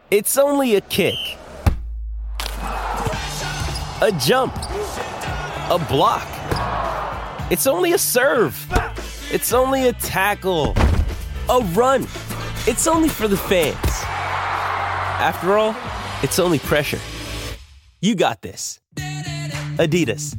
It's only a kick, a jump, a block. It's only a serve. It's only a tackle, a run. It's only for the fans. After all, it's only pressure. You got this. Adidas.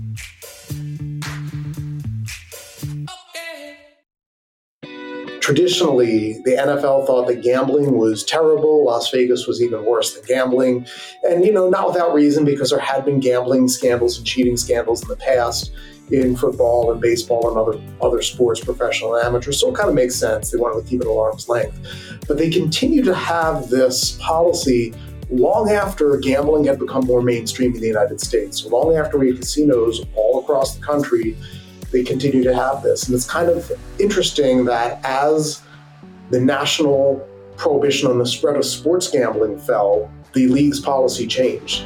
Traditionally, the NFL thought that gambling was terrible. Las Vegas was even worse than gambling. And, not without reason, because there had been gambling scandals and cheating scandals in the past in football and baseball and other sports, professional and amateur. So it kind of makes sense. They wanted to keep it at arm's length. But they continue to have this policy long after gambling had become more mainstream in the United States. So long after we had casinos all across the country, they continue to have this. And it's kind of interesting that as the national prohibition on the spread of sports gambling fell, the league's policy changed.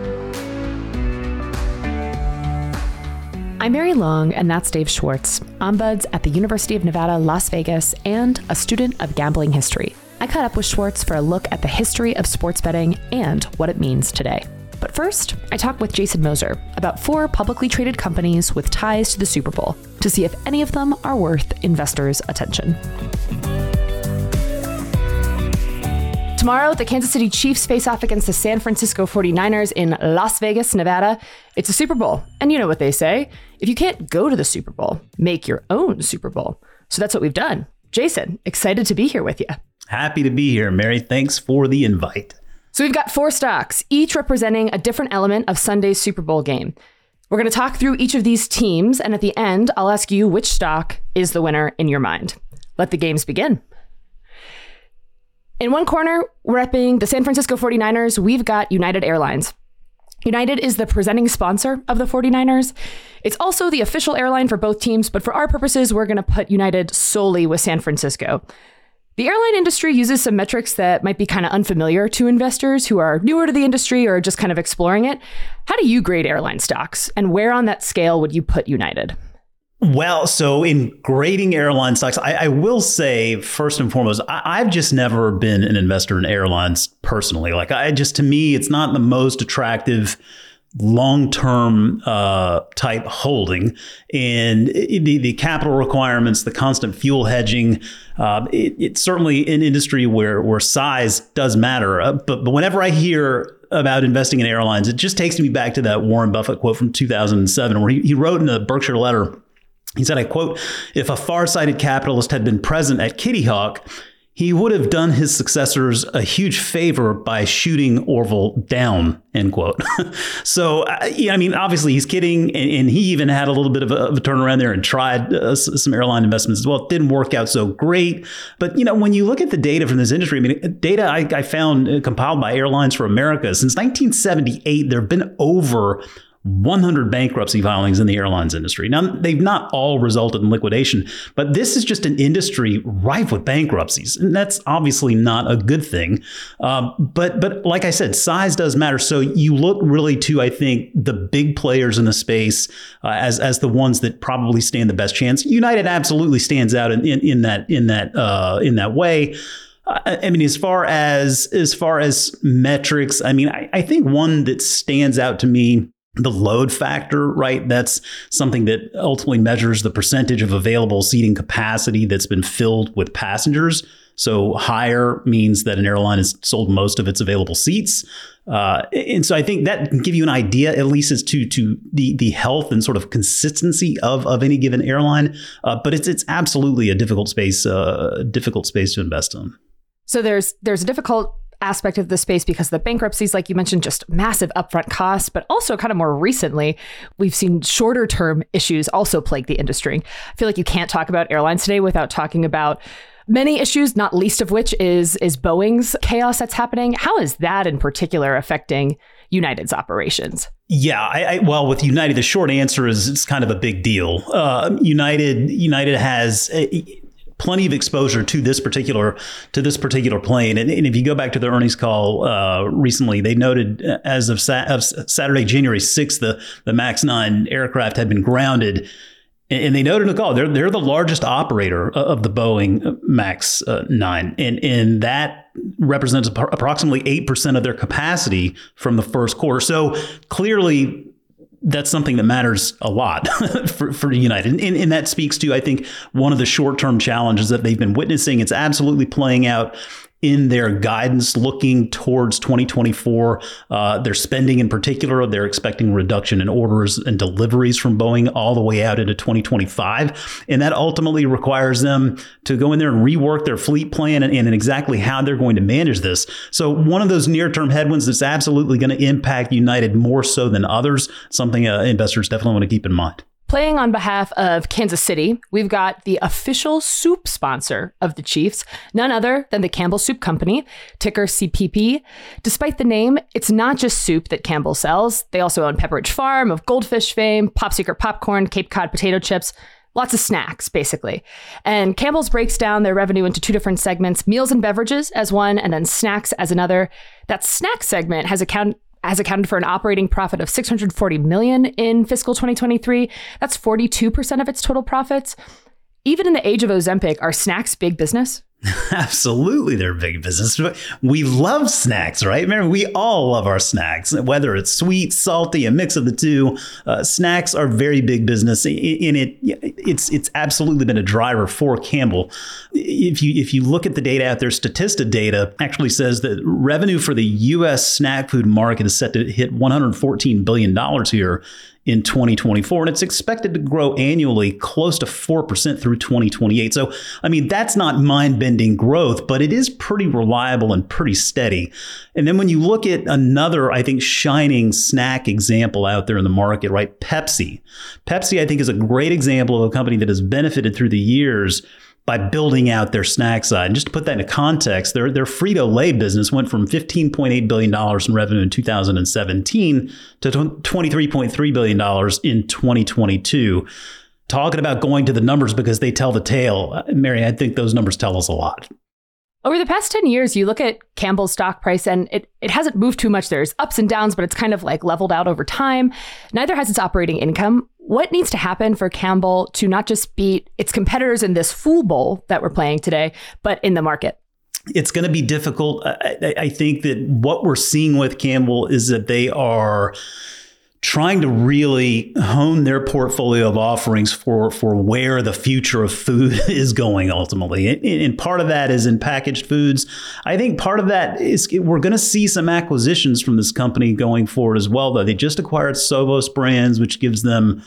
I'm Mary Long, and that's Dave Schwartz, ombuds at the University of Nevada, Las Vegas, and a student of gambling history. I caught up with Schwartz for a look at the history of sports betting and what it means today. But first, I talked with Jason Moser about 4 publicly traded companies with ties to the Super Bowl to see if any of them are worth investors' attention. Tomorrow, the Kansas City Chiefs face off against the San Francisco 49ers in Las Vegas, Nevada. It's a Super Bowl. And you know what they say. If you can't go to the Super Bowl, make your own Super Bowl. So that's what we've done. Jason, excited to be here with you. Happy to be here, Mary. Thanks for the invite. So we've got 4 stocks, each representing a different element of Sunday's Super Bowl game. We're going to talk through each of these teams, and at the end, I'll ask you which stock is the winner in your mind. Let the games begin. In one corner, repping the San Francisco 49ers, we've got United Airlines. United is the presenting sponsor of the 49ers. It's also the official airline for both teams, but for our purposes, we're going to put United solely with San Francisco. The airline industry uses some metrics that might be kind of unfamiliar to investors who are newer to the industry or just kind of exploring it. How do you grade airline stocks, and where on that scale would you put United? Well, so in grading airline stocks, I will say, first and foremost, I've just never been an investor in airlines personally. To me, it's not the most attractive long-term type holding, and the capital requirements, the constant fuel hedging, it's certainly an industry where size does matter. But whenever I hear about investing in airlines, it just takes me back to that Warren Buffett quote from 2007, where he wrote in the Berkshire Letter, he said, I quote, "If a far-sighted capitalist had been present at Kitty Hawk, he would have done his successors a huge favor by shooting Orville down," end quote. So, obviously he's kidding. And he even had a little bit of a turnaround there and tried some airline investments as well. It didn't work out so great. But, when you look at the data from this industry, data I found compiled by Airlines for America, since 1978, there have been over 100 bankruptcy filings in the airlines industry. Now, they've not all resulted in liquidation, but this is just an industry rife with bankruptcies. And that's obviously not a good thing. But like I said, size does matter. So you look really to, I think, the big players in the space as the ones that probably stand the best chance. United absolutely stands out in that way. As far as metrics, I think one that stands out to me, the load factor, right? That's something that ultimately measures the percentage of available seating capacity that's been filled with passengers. So higher means that an airline has sold most of its available seats. And so I think that can give you an idea, at least as to the health and sort of consistency of any given airline. But it's absolutely a difficult space to invest in. So there's a difficult aspect of the space because of the bankruptcies, like you mentioned, just massive upfront costs, but also kind of more recently, we've seen shorter term issues also plague the industry. I feel like you can't talk about airlines today without talking about many issues, not least of which is Boeing's chaos that's happening. How is that in particular affecting United's operations? Yeah, well, with United, the short answer is it's kind of a big deal. United has plenty of exposure to this particular plane. And if you go back to the earnings call recently, they noted as of Saturday, January 6th, the MAX 9 aircraft had been grounded. And they noted in the call, they're the largest operator of the Boeing MAX 9. And that represents approximately 8% of their capacity from the first quarter. So clearly, that's something that matters a lot for United. And that speaks to, I think, one of the short-term challenges that they've been witnessing. It's absolutely playing out in their guidance looking towards 2024. Their spending in particular, they're expecting a reduction in orders and deliveries from Boeing all the way out into 2025. And that ultimately requires them to go in there and rework their fleet plan and exactly how they're going to manage this. So one of those near-term headwinds that's absolutely going to impact United more so than others, something investors definitely want to keep in mind. Playing on behalf of Kansas City, we've got the official soup sponsor of the Chiefs, none other than the Campbell Soup Company, ticker CPP. Despite the name, it's not just soup that Campbell sells. They also own Pepperidge Farm of Goldfish fame, Pop Secret popcorn, Cape Cod potato chips, lots of snacks, basically. And Campbell's breaks down their revenue into two different segments, meals and beverages as one, and then snacks as another. That snack segment has accounted for an operating profit of $640 million in fiscal 2023. That's 42% of its total profits. Even in the age of Ozempic, are snacks big business? Absolutely, they're big business. We love snacks, right? Remember, we all love our snacks, whether it's sweet, salty, a mix of the two. Snacks are very big business, and it's absolutely been a driver for Campbell. If you look at the data out there, Statista data actually says that revenue for the U.S. snack food market is set to hit $114 billion here in 2024, and it's expected to grow annually close to 4% through 2028. So, I mean, that's not mind-bending growth, but it is pretty reliable and pretty steady. And then when you look at another, I think, shining snack example out there in the market, right? Pepsi. Pepsi, I think, is a great example of a company that has benefited through the years by building out their snack side. And just to put that into context, their Frito-Lay business went from $15.8 billion in revenue in 2017 to $23.3 billion in 2022. Talking about going to the numbers because they tell the tale. Mary, I think those numbers tell us a lot. Over the past 10 years, you look at Campbell's stock price and it hasn't moved too much. There's ups and downs, but it's kind of like leveled out over time. Neither has its operating income. What needs to happen for Campbell to not just beat its competitors in this fool bowl that we're playing today, but in the market? It's going to be difficult. I think that what we're seeing with Campbell is that they are trying to really hone their portfolio of offerings for where the future of food is going ultimately. And part of that is in packaged foods. I think part of that is we're going to see some acquisitions from this company going forward as well, though. They just acquired Sovos Brands, which gives them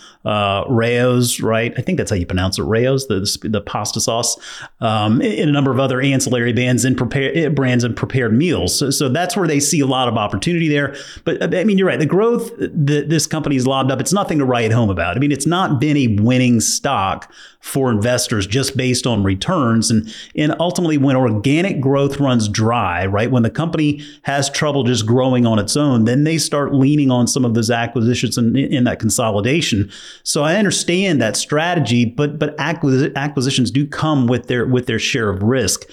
Rao's, right? I think that's how you pronounce it, Rao's, the pasta sauce, and a number of other ancillary brands and prepared meals. So that's where they see a lot of opportunity there. But I mean, you're right. The growth that this company's lobbed up, it's nothing to write home about. I mean, it's not been a winning stock for investors just based on returns. And ultimately, when organic growth runs dry, right, when the company has trouble just growing on its own, then they start leaning on some of those acquisitions and in that consolidation. So I understand that strategy, but acquisitions do come with their share of risk.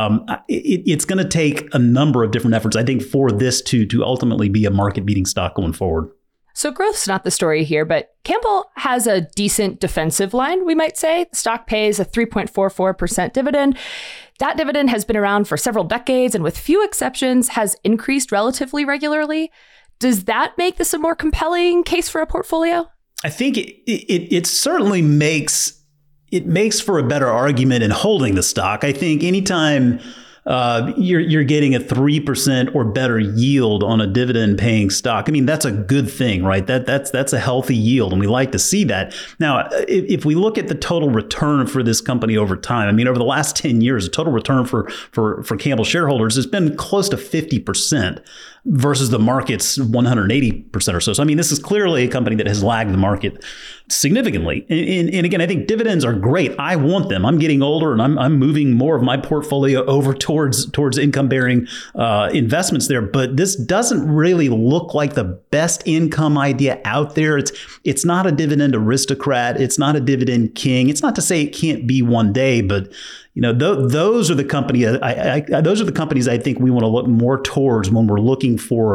It's going to take a number of different efforts, I think, for this to ultimately be a market-beating stock going forward. So growth's not the story here, but Campbell has a decent defensive line, we might say. The stock pays a 3.44% dividend. That dividend has been around for several decades and with few exceptions has increased relatively regularly. Does that make this a more compelling case for a portfolio? I think it certainly makes for a better argument in holding the stock. I think anytime you're getting a 3% or better yield on a dividend paying stock, I mean, that's a good thing, right? That's a healthy yield, and we like to see that. Now, if we look at the total return for this company over time, I mean, over the last 10 years, the total return for Campbell shareholders has been close to 50% versus the market's 180% or so. So, I mean, this is clearly a company that has lagged the market significantly. And again, I think dividends are great. I want them. I'm getting older and I'm moving more of my portfolio over towards income-bearing investments there. But this doesn't really look like the best income idea out there. It's not a dividend aristocrat. It's not a dividend king. It's not to say it can't be one day, but you know, those are the companies I think we want to look more towards when we're looking for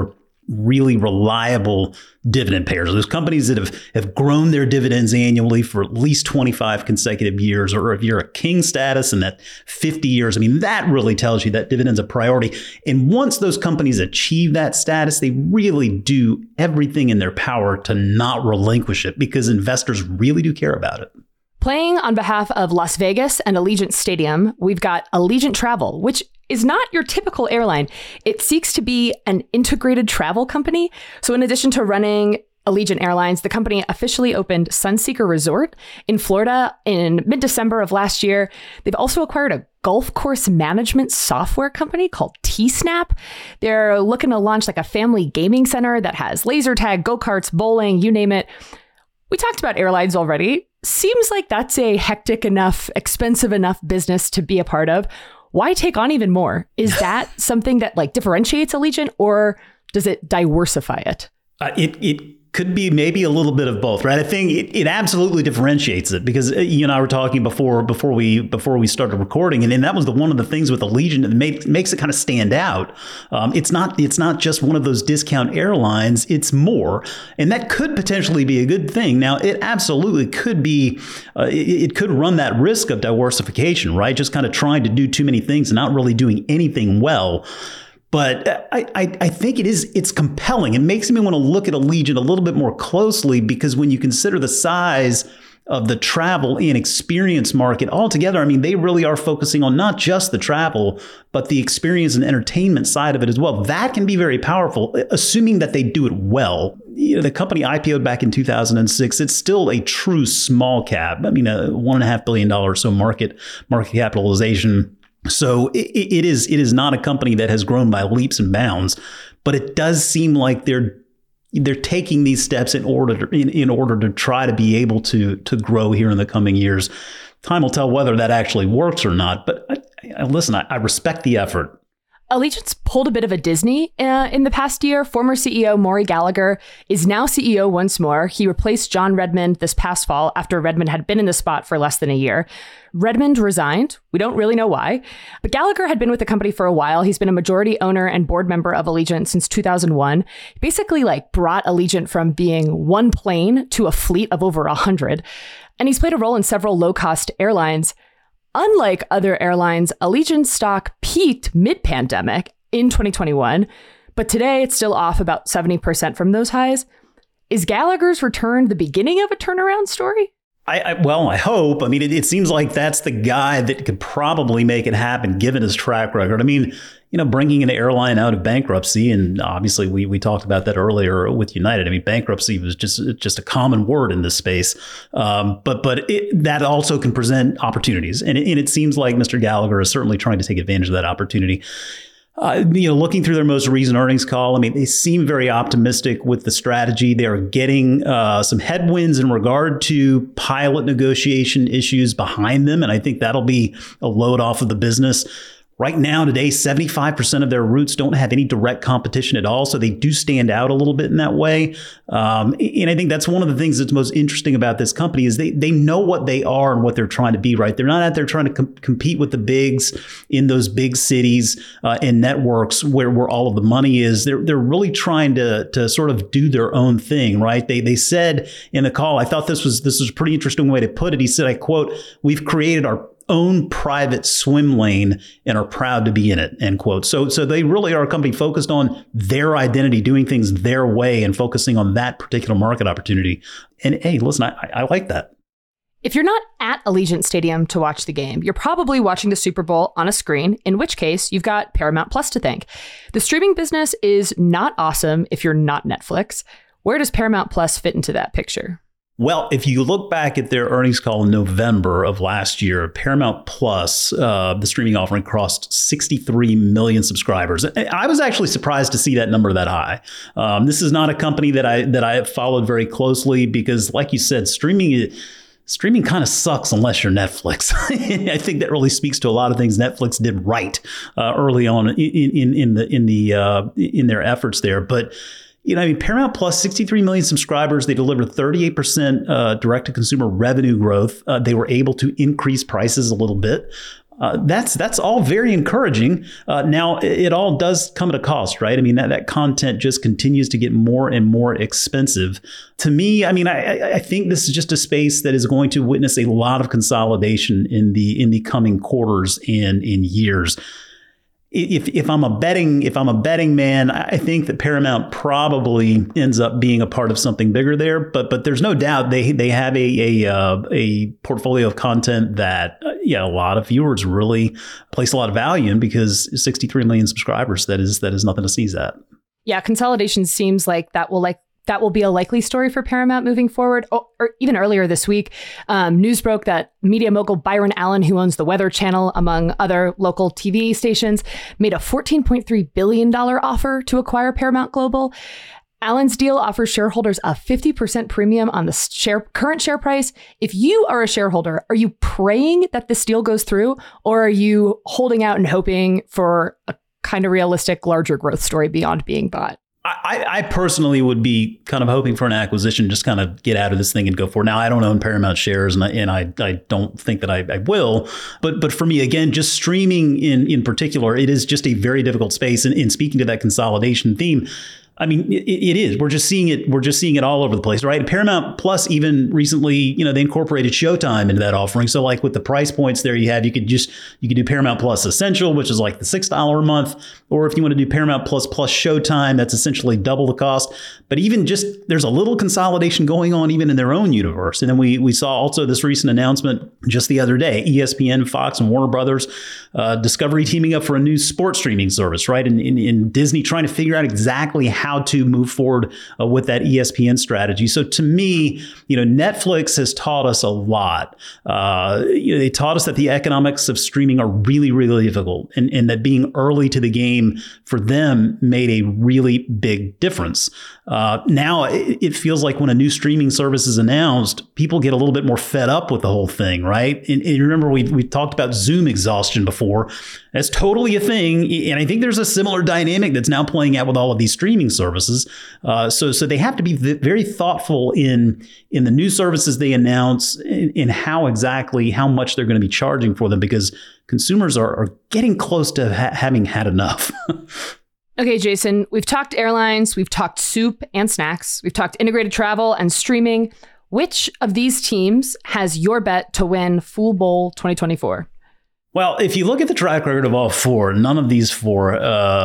really reliable dividend payers, those companies that have grown their dividends annually for at least 25 consecutive years, or if you're a king status and that 50 years, I mean, that really tells you that dividend's a priority. And once those companies achieve that status, they really do everything in their power to not relinquish it, because investors really do care about it. Playing on behalf of Las Vegas and Allegiant Stadium, we've got Allegiant Travel, which is not your typical airline. It seeks to be an integrated travel company. So in addition to running Allegiant Airlines, the company officially opened Sunseeker Resort in Florida in mid-December of last year. They've also acquired a golf course management software company called T-Snap. They're looking to launch like a family gaming center that has laser tag, go-karts, bowling, you name it. We talked about airlines already. Seems like that's a hectic enough, expensive enough business to be a part of. Why take on even more? Is that something that like differentiates Allegiant, or does it diversify it? It could be maybe a little bit of both, right? I think it absolutely differentiates it, because you and I were talking before we started recording, and that was one of the things with Allegiant that makes it kind of stand out. It's not just one of those discount airlines; it's more, and that could potentially be a good thing. Now, it absolutely could be. It could run that risk of diversification, right? Just kind of trying to do too many things and not really doing anything well. But I think it's compelling. It makes me want to look at Allegiant a little bit more closely, because when you consider the size of the travel and experience market altogether, I mean, they really are focusing on not just the travel, but the experience and entertainment side of it as well. That can be very powerful, assuming that they do it well. You know, the company IPO'd back in 2006. It's still a true small cap. I mean, a $1.5 billion or so market capitalization. So it is not a company that has grown by leaps and bounds, but it does seem like they're taking these steps in order to try to be able to grow here in the coming years. Time will tell whether that actually works or not. But listen, I respect the effort. Allegiant's pulled a bit of a Disney in the past year. Former CEO Maury Gallagher is now CEO once more. He replaced John Redmond this past fall after Redmond had been in the spot for less than a year. Redmond resigned. We don't really know why, but Gallagher had been with the company for a while. He's been a majority owner and board member of Allegiant since 2001. He basically brought Allegiant from being one plane to a fleet of over 100. And he's played a role in several low-cost airlines. Unlike other airlines, Allegiant stock peaked mid-pandemic in 2021, but today it's still off about 70% from those highs. Is Gallagher's return the beginning of a turnaround story? I hope. I mean, it seems like that's the guy that could probably make it happen, given his track record. I mean, bringing an airline out of bankruptcy, and obviously we talked about that earlier with United. I mean, bankruptcy was just a common word in this space, but that also can present opportunities, and it seems like Mr. Gallagher is certainly trying to take advantage of that opportunity. Looking through their most recent earnings call, I mean, they seem very optimistic with the strategy. They are getting some headwinds in regard to pilot negotiation issues behind them, and I think that'll be a load off of the business. Right now, today, 75% of their routes don't have any direct competition at all. So they do stand out a little bit in that way. And I think that's one of the things that's most interesting about this company is they know what they are and what they're trying to be, right? They're not out there trying to compete with the bigs in those big cities and networks where all of the money is. They're really trying to sort of do their own thing, right? They said in the call, I thought this was a pretty interesting way to put it. He said, I quote, "We've created our own private swim lane and are proud to be in it," end quote. So they really are a company focused on their identity, doing things their way and focusing on that particular market opportunity. And hey, listen, I like that. If you're not at Allegiant Stadium to watch the game, you're probably watching the Super Bowl on a screen, in which case you've got Paramount Plus to thank. The streaming business is not awesome if you're not Netflix. Where does Paramount Plus fit into that picture? Well, if you look back at their earnings call in November of last year, Paramount Plus, the streaming offering, crossed 63 million subscribers. I was actually surprised to see that number that high. This is not a company that I have followed very closely because, like you said, streaming kind of sucks unless you're Netflix. I think that really speaks to a lot of things Netflix did right early on in their efforts there, but. Paramount Plus, 63 million subscribers. They delivered 38% direct-to-consumer revenue growth. They were able to increase prices a little bit. That's all very encouraging. Now, it all does come at a cost, right? I mean, that content just continues to get more and more expensive. To me, I mean, I think this is just a space that is going to witness a lot of consolidation in the coming quarters and in years. If I'm a betting man, I think that Paramount probably ends up being a part of something bigger there. But there's no doubt they have a portfolio of content that a lot of viewers really place a lot of value in, because 63 million subscribers, that is nothing to sneeze at. Yeah, consolidation seems like that will be a likely story for Paramount moving forward. Or even earlier this week, news broke that media mogul Byron Allen, who owns the Weather Channel, among other local TV stations, made a $14.3 billion offer to acquire Paramount Global. Allen's deal offers shareholders a 50% premium on the current share price. If you are a shareholder, are you praying that this deal goes through, or are you holding out and hoping for a kind of realistic, larger growth story beyond being bought? I personally would be kind of hoping for an acquisition, just kind of get out of this thing and go forward. Now, I don't own Paramount shares, and I don't think that I will. But for me, again, just streaming in particular, it is just a very difficult space. And in speaking to that consolidation theme, I mean, it is. We're just seeing it. We're just seeing it all over the place, right? Paramount Plus even recently, they incorporated Showtime into that offering. So like with the price points there, you could do Paramount Plus Essential, which is like the $6 a month, or if you want to do Paramount Plus Showtime, that's essentially double the cost. But even just there's a little consolidation going on even in their own universe. And then we saw also this recent announcement just the other day: ESPN, Fox, and Warner Brothers, Discovery teaming up for a new sports streaming service, right? And Disney trying to figure out exactly how to move forward with that ESPN strategy. So to me, Netflix has taught us a lot. They taught us that the economics of streaming are really, really difficult, and that being early to the game for them made a really big difference. Now it feels like when a new streaming service is announced, people get a little bit more fed up with the whole thing, right? And remember, we talked about Zoom exhaustion before. That's totally a thing. And I think there's a similar dynamic that's now playing out with all of these streaming services. So they have to be very thoughtful in the new services they announce, in how much they're going to be charging for them, because consumers are getting close to having had enough. Okay, Jason, we've talked airlines, we've talked soup and snacks, we've talked integrated travel and streaming. Which of these teams has your bet to win Fool Bowl 2024? Well, if you look at the track record of all four, none of these four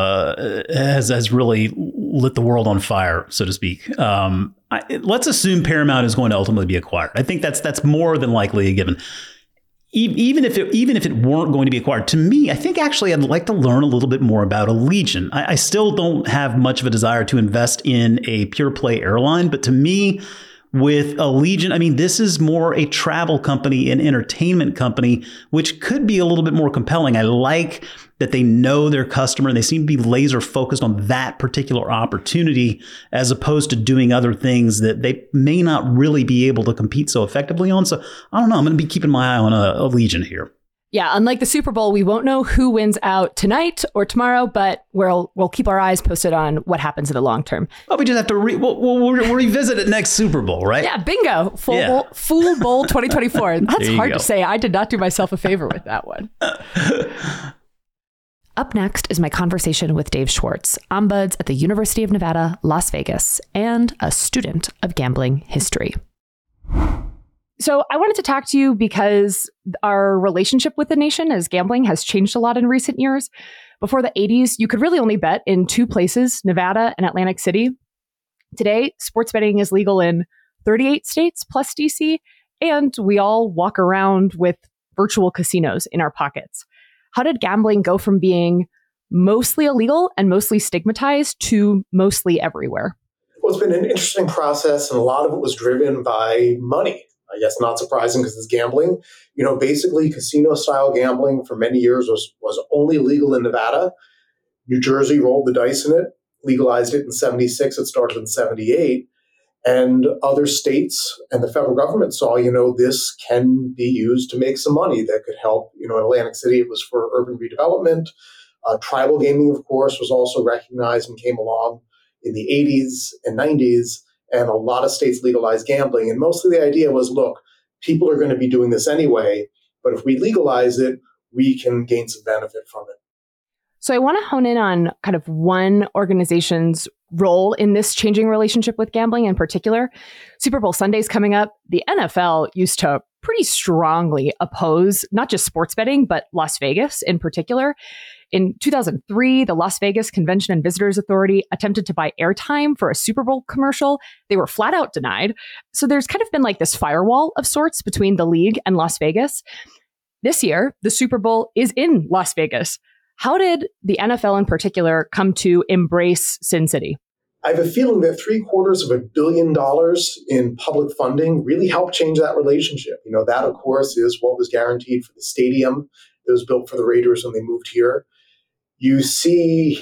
has really lit the world on fire, so to speak. Let's assume Paramount is going to ultimately be acquired. I think that's more than likely a given. Even if it weren't going to be acquired, to me, I think actually I'd like to learn a little bit more about Allegiant. I still don't have much of a desire to invest in a pure play airline, but to me, with Allegiant, I mean, this is more a travel company, an entertainment company, which could be a little bit more compelling. I like that they know their customer and they seem to be laser focused on that particular opportunity, as opposed to doing other things that they may not really be able to compete so effectively on. So I don't know. I'm going to be keeping my eye on Allegiant here. Yeah, unlike the Super Bowl, we won't know who wins out tonight or tomorrow, but we'll keep our eyes posted on what happens in the long term. Well, we just have to we'll revisit it next Super Bowl, right? Yeah, bingo. Fool Bowl 2024. That's hard to say. I did not do myself a favor with that one. Up next is my conversation with Dave Schwartz, ombuds at the University of Nevada, Las Vegas, and a student of gambling history. So I wanted to talk to you because our relationship with the nation as gambling has changed a lot in recent years. Before the 80s, you could really only bet in two places, Nevada and Atlantic City. Today, sports betting is legal in 38 states plus DC, and we all walk around with virtual casinos in our pockets. How did gambling go from being mostly illegal and mostly stigmatized to mostly everywhere? Well, it's been an interesting process, and a lot of it was driven by money. I guess not surprising because it's gambling. Basically casino-style gambling for many years was only legal in Nevada. New Jersey rolled the dice in it, legalized it in 76. It started in 78. And other states and the federal government saw, this can be used to make some money that could help. In Atlantic City, it was for urban redevelopment. Tribal gaming, of course, was also recognized and came along in the 80s and 90s. And a lot of states legalized gambling. And mostly the idea was, look, people are going to be doing this anyway, but if we legalize it, we can gain some benefit from it. So I want to hone in on kind of one organization's role in this changing relationship with gambling in particular. Super Bowl Sunday's coming up. The NFL used to pretty strongly oppose not just sports betting, but Las Vegas in particular. In 2003, the Las Vegas Convention and Visitors Authority attempted to buy airtime for a Super Bowl commercial. They were flat out denied. So there's kind of been like this firewall of sorts between the league and Las Vegas. This year, the Super Bowl is in Las Vegas. How did the NFL in particular come to embrace Sin City? I have a feeling that $750 million in public funding really helped change that relationship. That, of course, is what was guaranteed for the stadium that was built for the Raiders when they moved here. You see,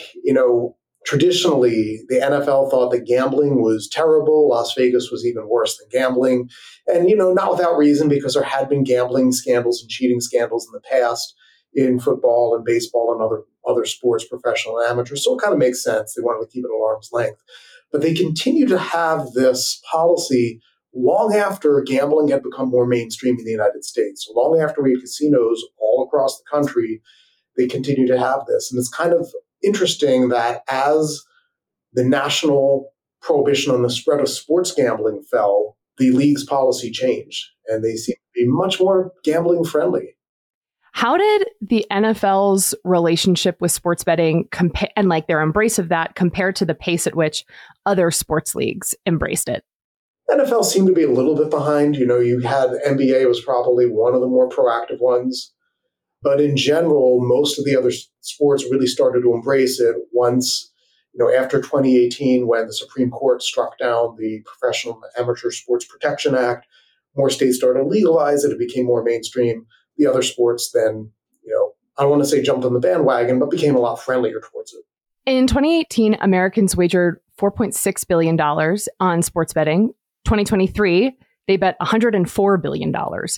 traditionally, the NFL thought that gambling was terrible. Las Vegas was even worse than gambling. And, not without reason, because there had been gambling scandals and cheating scandals in the past in football and baseball and other sports, professional and amateur. So it kind of makes sense. They wanted to keep it at arm's length. But they continue to have this policy long after gambling had become more mainstream in the United States. So long after we had casinos all across the country, they continue to have this. And it's kind of interesting that as the national prohibition on the spread of sports gambling fell, the league's policy changed, and they seem to be much more gambling friendly. How did the NFL's relationship with sports betting and like their embrace of that compare to the pace at which other sports leagues embraced it? NFL seemed to be a little bit behind. You had NBA was probably one of the more proactive ones. But in general, most of the other sports really started to embrace it once, after 2018, when the Supreme Court struck down the Professional and Amateur Sports Protection Act, more states started to legalize it. It became more mainstream. The other sports then, I don't want to say jumped on the bandwagon, but became a lot friendlier towards it. In 2018, Americans wagered $4.6 billion on sports betting. 2023, they bet $104 billion.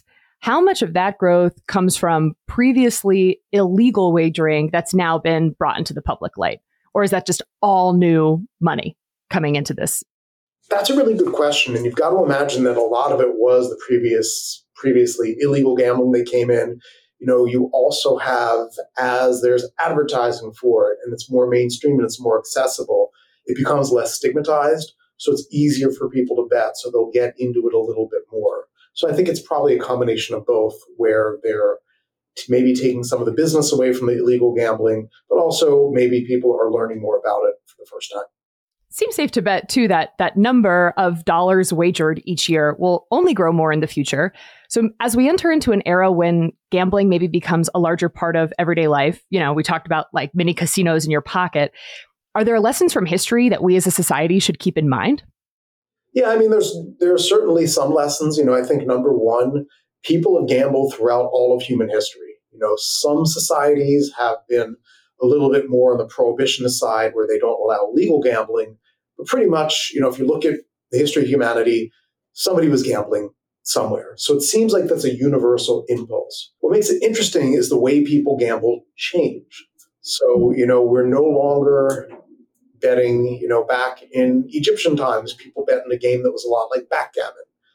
How much of that growth comes from previously illegal wagering that's now been brought into the public light? Or is that just all new money coming into this? That's a really good question. And you've got to imagine that a lot of it was the previously illegal gambling that came in. You also have, as there's advertising for it and it's more mainstream and it's more accessible, it becomes less stigmatized. So it's easier for people to bet. So they'll get into it a little bit more. So I think it's probably a combination of both, where they're maybe taking some of the business away from the illegal gambling, but also maybe people are learning more about it for the first time. Seems safe to bet, too, that number of dollars wagered each year will only grow more in the future. So as we enter into an era when gambling maybe becomes a larger part of everyday life, we talked about like mini casinos in your pocket. Are there lessons from history that we as a society should keep in mind? Yeah, there are certainly some lessons. I think number one, people have gambled throughout all of human history. Some societies have been a little bit more on the prohibitionist side where they don't allow legal gambling. But pretty much, if you look at the history of humanity, somebody was gambling somewhere. So it seems like that's a universal impulse. What makes it interesting is the way people gamble change. So, we're no longer betting, back in Egyptian times, people bet in a game that was a lot like backgammon.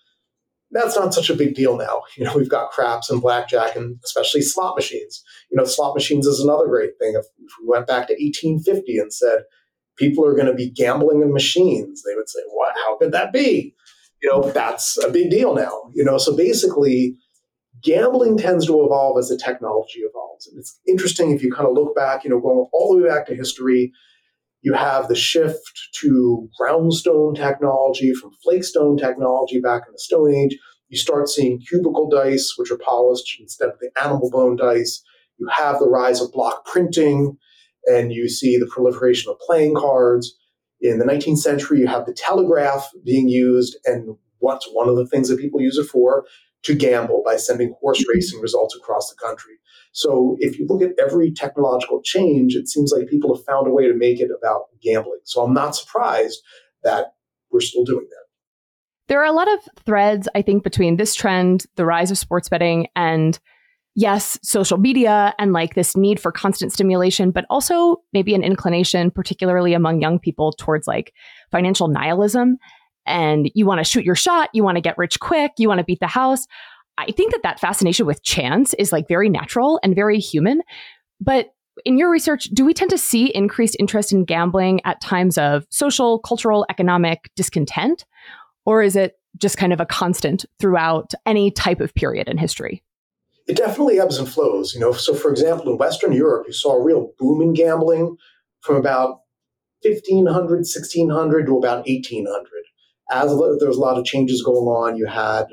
That's not such a big deal now. We've got craps and blackjack and especially slot machines. Slot machines is another great thing. If we went back to 1850 and said, people are going to be gambling in machines, they would say, what? How could that be? That's a big deal now. So basically, gambling tends to evolve as the technology evolves. And it's interesting if you kind of look back, going all the way back to history, you have the shift to groundstone technology from flakestone technology back in the Stone Age. You start seeing cubicle dice, which are polished instead of the animal bone dice. You have the rise of block printing, and you see the proliferation of playing cards. In the 19th century, you have the telegraph being used, and what's one of the things that people use it for? To gamble by sending horse racing results across the country. So if you look at every technological change, it seems like people have found a way to make it about gambling. So I'm not surprised that we're still doing that. There are a lot of threads, I think, between this trend, the rise of sports betting, and yes, social media and like this need for constant stimulation, but also maybe an inclination, particularly among young people, towards like financial nihilism. And you want to shoot your shot, you want to get rich quick, you want to beat the house. I think that fascination with chance is like very natural and very human. But in your research, do we tend to see increased interest in gambling at times of social, cultural, economic discontent? Or is it just kind of a constant throughout any type of period in history? It definitely ebbs and flows. So for example, in Western Europe, you saw a real boom in gambling from about 1500, 1600 to about 1800. As there was a lot of changes going on, you had,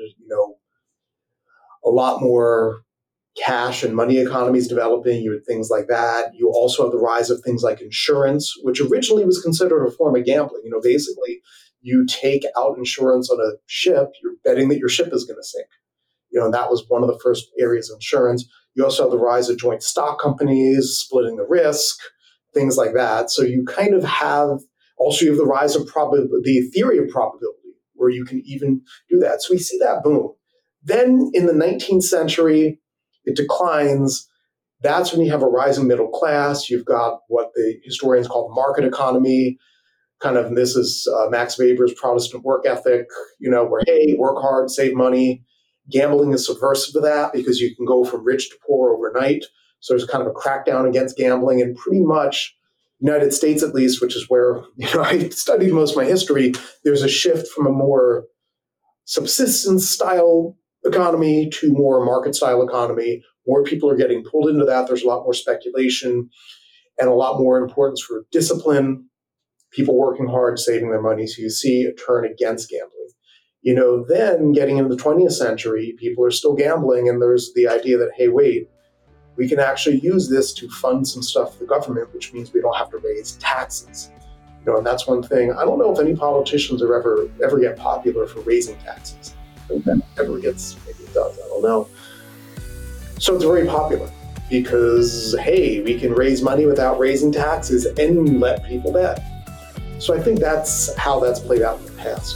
a lot more cash and money economies developing. You had things like that. You also have the rise of things like insurance, which originally was considered a form of gambling. Basically, you take out insurance on a ship, you're betting that your ship is going to sink. And that was one of the first areas of insurance. You also have the rise of joint stock companies, splitting the risk, things like that. So you kind of have, also you have the rise of the theory of probability, where you can even do that. So we see that boom. Then in the 19th century, it declines. That's when you have a rising middle class. You've got what the historians call the market economy. This is Max Weber's Protestant work ethic, where, hey, work hard, save money. Gambling is subversive to that because you can go from rich to poor overnight. So there's kind of a crackdown against gambling. And pretty much, United States at least, which is where I studied most of my history, there's a shift from a more subsistence style economy to more market style economy. More people are getting pulled into that. There's a lot more speculation and a lot more importance for discipline, people working hard, saving their money. So you see a turn against gambling. Then getting into the 20th century, people are still gambling. And there's the idea that, hey, wait, we can actually use this to fund some stuff for the government, which means we don't have to raise taxes. And that's one thing. I don't know if any politicians are ever get popular for raising taxes. I think that ever gets, maybe it does, I don't know. So it's very popular because, hey, we can raise money without raising taxes and let people bet. So I think that's how that's played out in the past.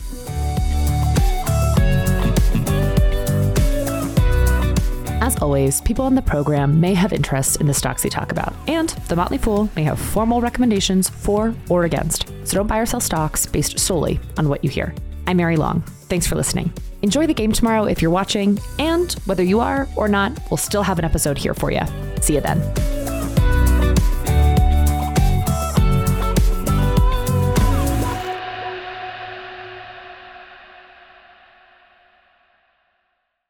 As always, people on the program may have interests in the stocks they talk about, and The Motley Fool may have formal recommendations for or against. So don't buy or sell stocks based solely on what you hear. I'm Mary Long. Thanks for listening. Enjoy the game tomorrow if you're watching, and whether you are or not, we'll still have an episode here for you. See you then.